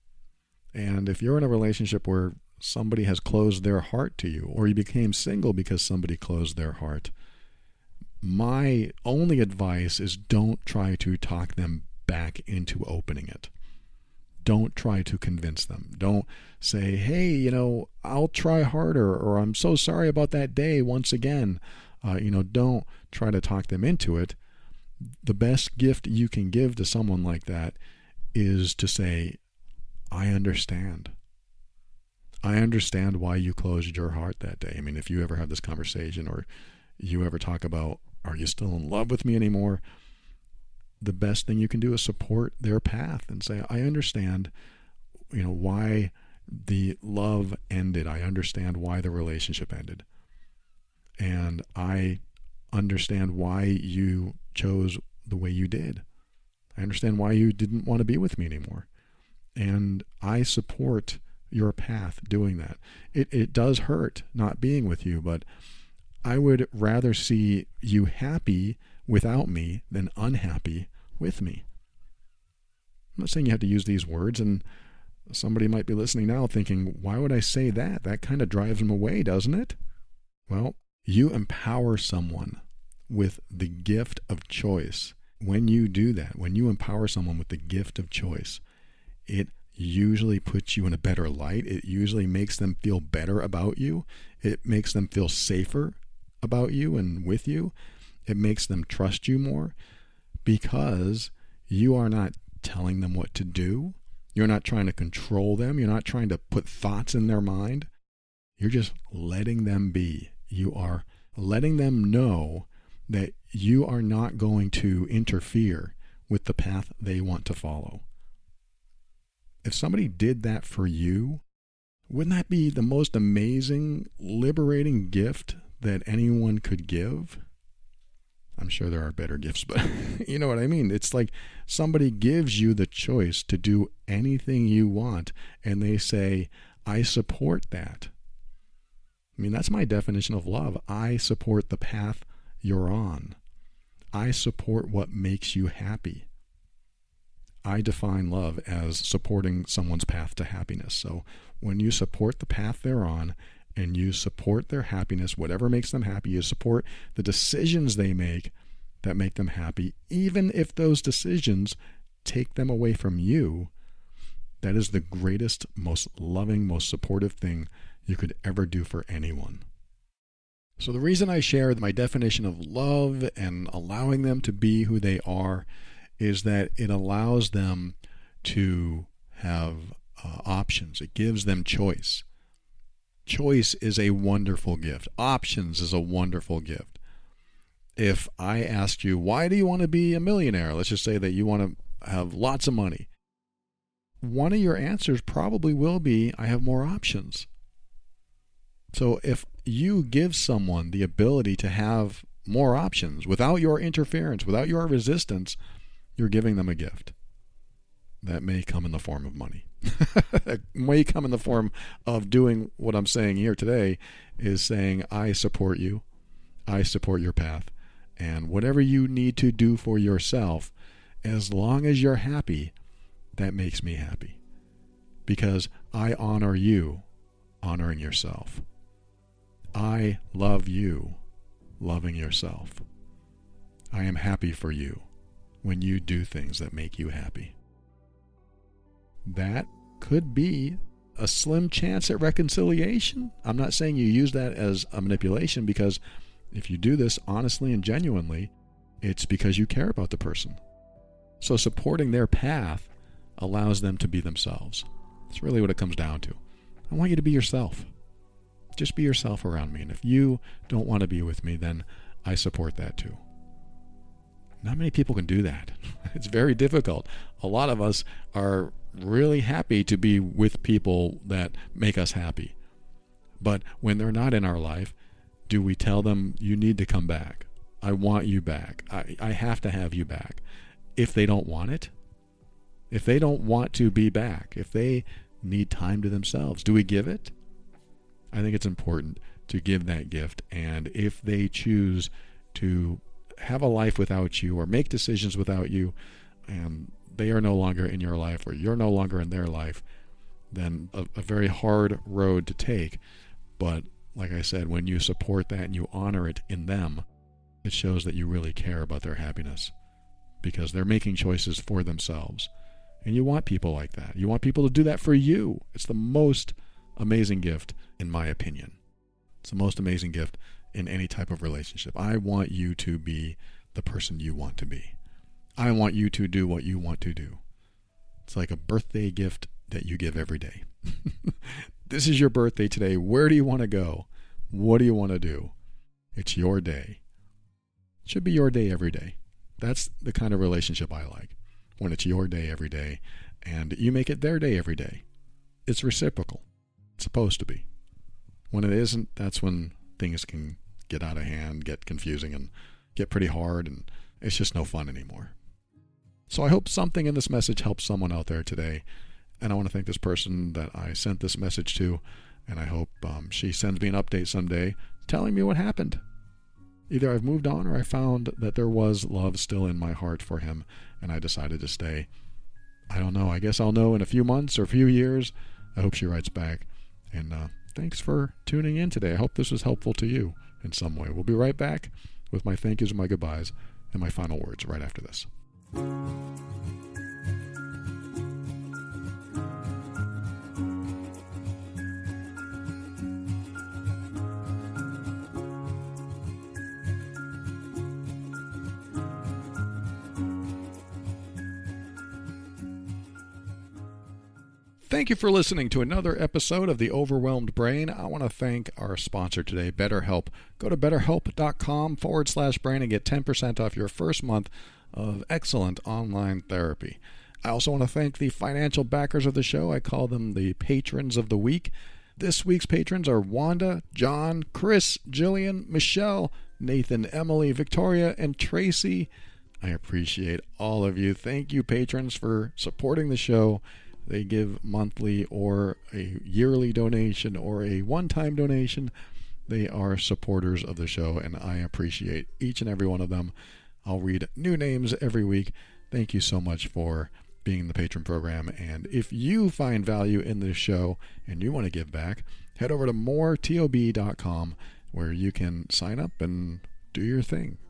And if you're in a relationship where somebody has closed their heart to you, or you became single because somebody closed their heart, my only advice is don't try to talk them back into opening it. Don't try to convince them. Don't say, hey, I'll try harder, or I'm so sorry about that day once again. Don't try to talk them into it. The best gift you can give to someone like that is to say, I understand. I understand why you closed your heart that day. I mean, if you ever have this conversation or you ever talk about, are you still in love with me anymore? The best thing you can do is support their path and say, I understand, why the love ended. I understand why the relationship ended. And I understand why you chose the way you did. I understand why you didn't want to be with me anymore. And I support your path doing that. It does hurt not being with you, but I would rather see you happy without me than unhappy with me. I'm not saying you have to use these words, and somebody might be listening now thinking, why would I say that? That kind of drives them away, doesn't it? Well, you empower someone with the gift of choice. When you do that, when you empower someone with the gift of choice, it usually puts you in a better light. It usually makes them feel better about you. It makes them feel safer about you and with you. It makes them trust you more because you are not telling them what to do. You're not trying to control them. You're not trying to put thoughts in their mind. You're just letting them be. You are letting them know that you are not going to interfere with the path they want to follow. If somebody did that for you, wouldn't that be the most amazing, liberating gift that anyone could give? I'm sure there are better gifts, but you know what I mean. It's like somebody gives you the choice to do anything you want, and they say, I support that. I mean, that's my definition of love. I support the path you're on. I support what makes you happy. I define love as supporting someone's path to happiness. So when you support the path they're on and you support their happiness, whatever makes them happy, you support the decisions they make that make them happy, even if those decisions take them away from you, that is the greatest, most loving, most supportive thing you could ever do for anyone. So the reason I share my definition of love and allowing them to be who they are is that it allows them to have options. It gives them choice. Choice is a wonderful gift. Options is a wonderful gift. If I asked you, why do you want to be a millionaire? Let's just say that you want to have lots of money. One of your answers probably will be, I have more options. So if you give someone the ability to have more options without your interference, without your resistance, you're giving them a gift that may come in the form of money. It may come in the form of doing what I'm saying here today, is saying, I support you. I support your path. And whatever you need to do for yourself, as long as you're happy, that makes me happy. Because I honor you, honoring yourself. I love you, loving yourself. I am happy for you when you do things that make you happy. That could be a slim chance at reconciliation. I'm not saying you use that as a manipulation, because if you do this honestly and genuinely, it's because you care about the person. So supporting their path allows them to be themselves. That's really what it comes down to. I want you to be yourself. Just be yourself around me. And if you don't want to be with me, then I support that too. Not many people can do that. It's very difficult. A lot of us are really happy to be with people that make us happy. But when they're not in our life, do we tell them, you need to come back? I want you back. I have to have you back. If they don't want it, if they don't want to be back, if they need time to themselves, do we give it? I think it's important to give that gift. And if they choose to have a life without you or make decisions without you, and they are no longer in your life or you're no longer in their life, then a very hard road to take. But like I said, when you support that and you honor it in them, it shows that you really care about their happiness, because they're making choices for themselves. And you want people like that. You want people to do that for you. It's the most amazing gift, in my opinion. It's the most amazing gift in any type of relationship. I want you to be the person you want to be. I want you to do what you want to do. It's like a birthday gift that you give every day. This is your birthday today. Where do you want to go? What do you want to do? It's your day. It should be your day every day. That's the kind of relationship I like. When it's your day every day and you make it their day every day. It's reciprocal. It's supposed to be. When it isn't, that's when things can get out of hand, get confusing, and get pretty hard, and it's just no fun anymore. So I hope something in this message helps someone out there today. And I want to thank this person that I sent this message to, and I hope she sends me an update someday telling me what happened. Either I've moved on or I found that there was love still in my heart for him, and I decided to stay. I don't know. I guess I'll know in a few months or a few years. I hope she writes back. And thanks for tuning in today. I hope this was helpful to you in some way. We'll be right back with my thank yous and my goodbyes and my final words right after this. Thank you for listening to another episode of The Overwhelmed Brain. I want to thank our sponsor today, BetterHelp. Go to betterhelp.com/brain and get 10% off your first month of excellent online therapy. I also want to thank the financial backers of the show. I call them the patrons of the week. This week's patrons are Wanda, John, Chris, Jillian, Michelle, Nathan, Emily, Victoria, and Tracy. I appreciate all of you. Thank you, patrons, for supporting the show. They give monthly or a yearly donation or a one-time donation. They are supporters of the show, and I appreciate each and every one of them. I'll read new names every week. Thank you so much for being in the patron program. And if you find value in this show and you want to give back, head over to moretob.com, where you can sign up and do your thing.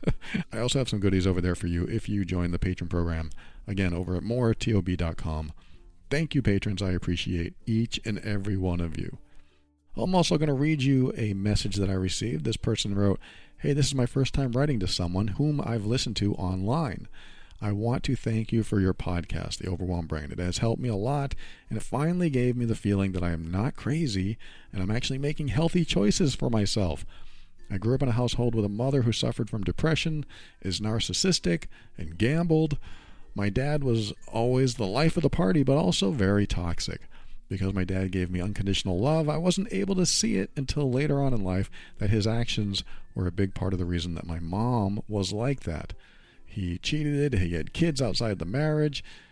I also have some goodies over there for you if you join the patron program. Again, over at moretob.com. Thank you, patrons. I appreciate each and every one of you. I'm also going to read you a message that I received. This person wrote, "Hey, this is my first time writing to someone whom I've listened to online. I want to thank you for your podcast, The Overwhelmed Brain. It has helped me a lot, and it finally gave me the feeling that I am not crazy, and I'm actually making healthy choices for myself. I grew up in a household with a mother who suffered from depression, is narcissistic, and gambled. My dad was always the life of the party, but also very toxic. Because my dad gave me unconditional love, I wasn't able to see it until later on in life that his actions were a big part of the reason that my mom was like that. He cheated, he had kids outside the marriage,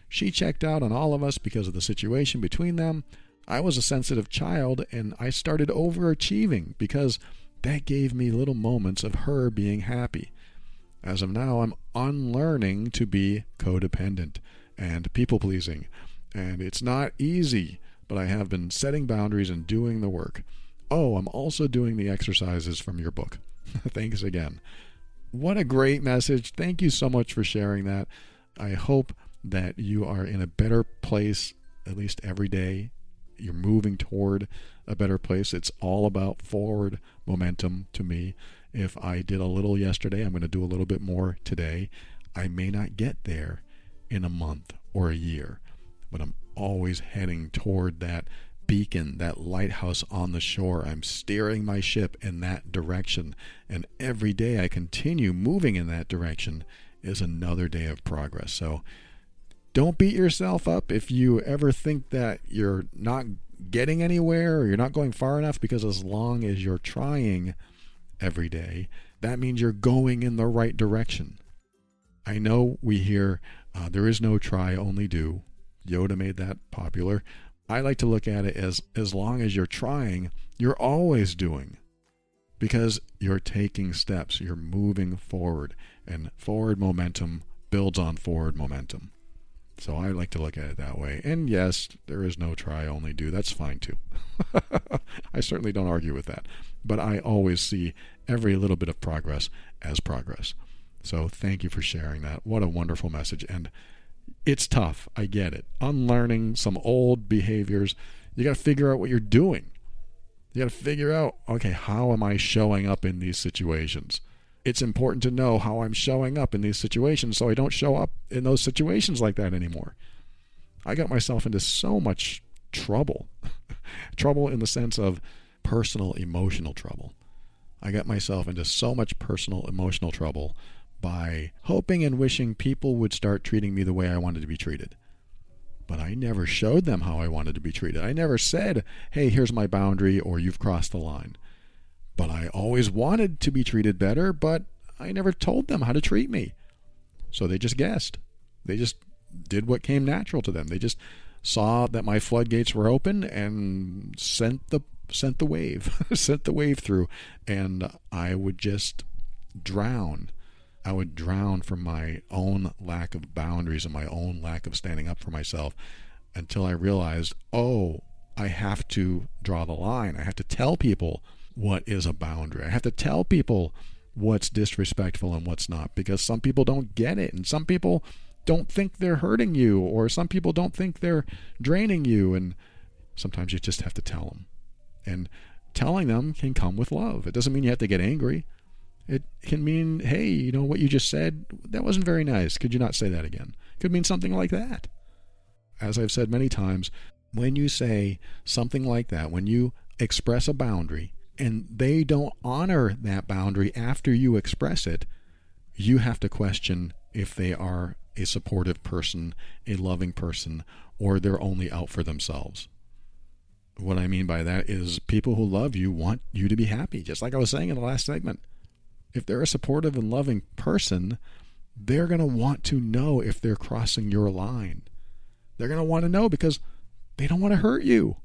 She checked out on all of us because of the situation between them. I was a sensitive child, and I started overachieving because that gave me little moments of her being happy. As of now, I'm unlearning to be codependent and people-pleasing, and it's not easy, but I have been setting boundaries and doing the work. Oh, I'm also doing the exercises from your book. Thanks again. What a great message. Thank you so much for sharing that. I hope that you are in a better place, at least every day. You're moving toward a better place. It's all about forward momentum to me. If I did a little yesterday, I'm going to do a little bit more today. I may not get there in a month or a year, but I'm always heading toward that beacon, that lighthouse on the shore. I'm steering my ship in that direction, and every day I continue moving in that direction is another day of progress. So don't beat yourself up if you ever think that you're not getting anywhere or you're not going far enough, because as long as you're trying every day, that means you're going in the right direction. I know we hear there is no try, only do. Yoda made that popular. I like to look at it as long as you're trying, you're always doing, because you're taking steps, you're moving forward, and forward momentum builds on forward momentum. So I like to look at it that way. And yes, there is no try, only do. That's fine too. I certainly don't argue with that. But I always see every little bit of progress as progress. So thank you for sharing that. What a wonderful message. And it's tough. I get it. Unlearning some old behaviors. You got to figure out what you're doing. You got to figure out, okay, how am I showing up in these situations? It's important to know how I'm showing up in these situations so I don't show up in those situations like that anymore. I got myself into so much trouble. Trouble in the sense of personal emotional trouble. I got myself into so much personal emotional trouble by hoping and wishing people would start treating me the way I wanted to be treated. But I never showed them how I wanted to be treated. I never said, hey, here's my boundary, or you've crossed the line. But I always wanted to be treated better, but I never told them how to treat me. So they just guessed. They just did what came natural to them. They just saw that my floodgates were open and sent the wave, sent the wave through, and I would just drown. I would drown from my own lack of boundaries and my own lack of standing up for myself until I realized, oh, I have to draw the line. I have to tell people what is a boundary. I have to tell people what's disrespectful and what's not, because some people don't get it, and some people don't think they're hurting you, or some people don't think they're draining you, and sometimes you just have to tell them. And telling them can come with love. It doesn't mean you have to get angry. It can mean, hey, you know what you just said, that wasn't very nice. Could you not say that again? It could mean something like that. As I've said many times, when you say something like that, when you express a boundary, and they don't honor that boundary after you express it, you have to question if they are a supportive person, a loving person, or they're only out for themselves. What I mean by that is people who love you want you to be happy, just like I was saying in the last segment. If they're a supportive and loving person, they're going to want to know if they're crossing your line. They're going to want to know because they don't want to hurt you.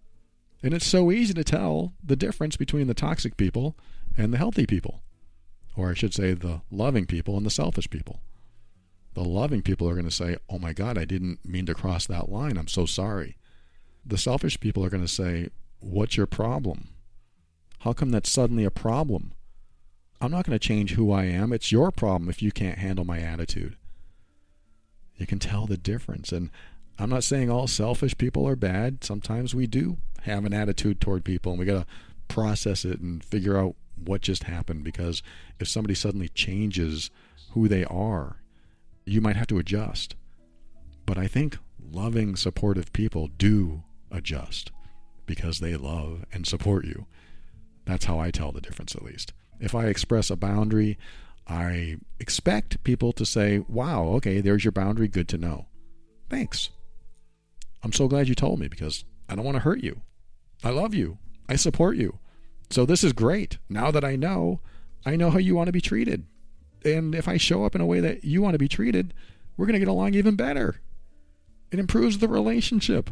And it's so easy to tell the difference between the toxic people and the healthy people. Or I should say the loving people and the selfish people. The loving people are going to say, oh my God, I didn't mean to cross that line. I'm so sorry. The selfish people are going to say, what's your problem? How come that's suddenly a problem? I'm not going to change who I am. It's your problem if you can't handle my attitude. You can tell the difference. And I'm not saying all selfish people are bad. Sometimes we do have an attitude toward people, and we got to process it and figure out what just happened, because if somebody suddenly changes who they are, you might have to adjust. But I think loving, supportive people do adjust because they love and support you. That's how I tell the difference, at least. If I express a boundary, I expect people to say, wow, okay, there's your boundary, good to know. Thanks. I'm so glad you told me, because I don't want to hurt you. I love you. I support you. So this is great. Now that I know how you want to be treated. And if I show up in a way that you want to be treated, we're going to get along even better. It improves the relationship.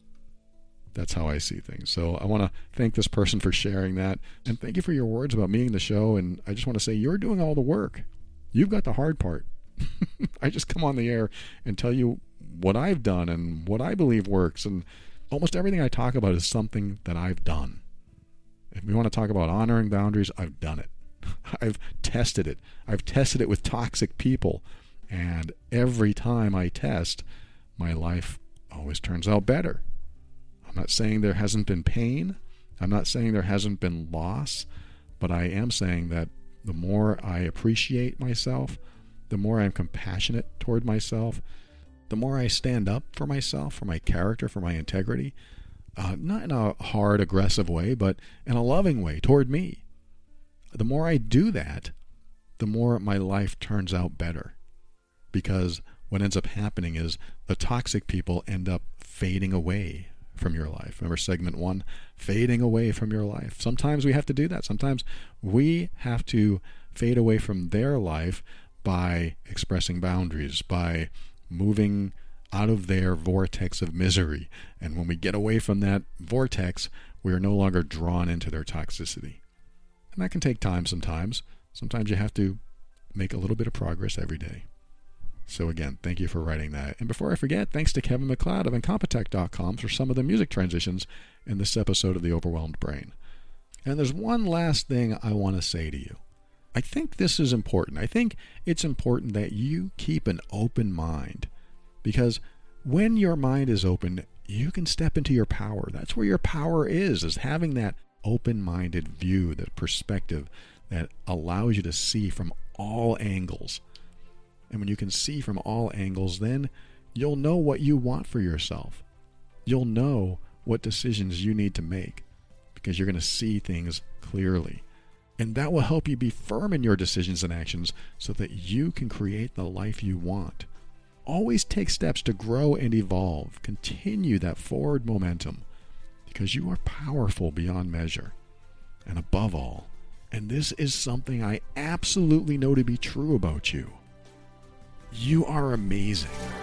That's how I see things. So I want to thank this person for sharing that. And thank you for your words about me and the show. And I just want to say you're doing all the work. You've got the hard part. I just come on the air and tell you what I've done and what I believe works. And almost everything I talk about is something that I've done. If we want to talk about honoring boundaries, I've done it. I've tested it. I've tested it with toxic people. And every time I test, my life always turns out better. I'm not saying there hasn't been pain. I'm not saying there hasn't been loss. But I am saying that the more I appreciate myself, the more I'm compassionate toward myself, the more I stand up for myself, for my character, for my integrity, not in a hard, aggressive way, but in a loving way toward me. The more I do that, the more my life turns out better. Because what ends up happening is the toxic people end up fading away from your life. Remember segment 1, fading away from your life. Sometimes we have to do that. Sometimes we have to fade away from their life by expressing boundaries, by moving out of their vortex of misery. And when we get away from that vortex, we are no longer drawn into their toxicity. And that can take time sometimes. Sometimes you have to make a little bit of progress every day. So again, thank you for writing that. And before I forget, thanks to Kevin MacLeod of Incompetech.com for some of the music transitions in this episode of The Overwhelmed Brain. And there's one last thing I want to say to you. I think this is important. I think it's important that you keep an open mind, because when your mind is open, you can step into your power. That's where your power is having that open-minded view, that perspective that allows you to see from all angles. And when you can see from all angles, then you'll know what you want for yourself. You'll know what decisions you need to make, because you're going to see things clearly. And that will help you be firm in your decisions and actions so that you can create the life you want. Always take steps to grow and evolve. Continue that forward momentum, because you are powerful beyond measure. And above all, and this is something I absolutely know to be true about you, you are amazing.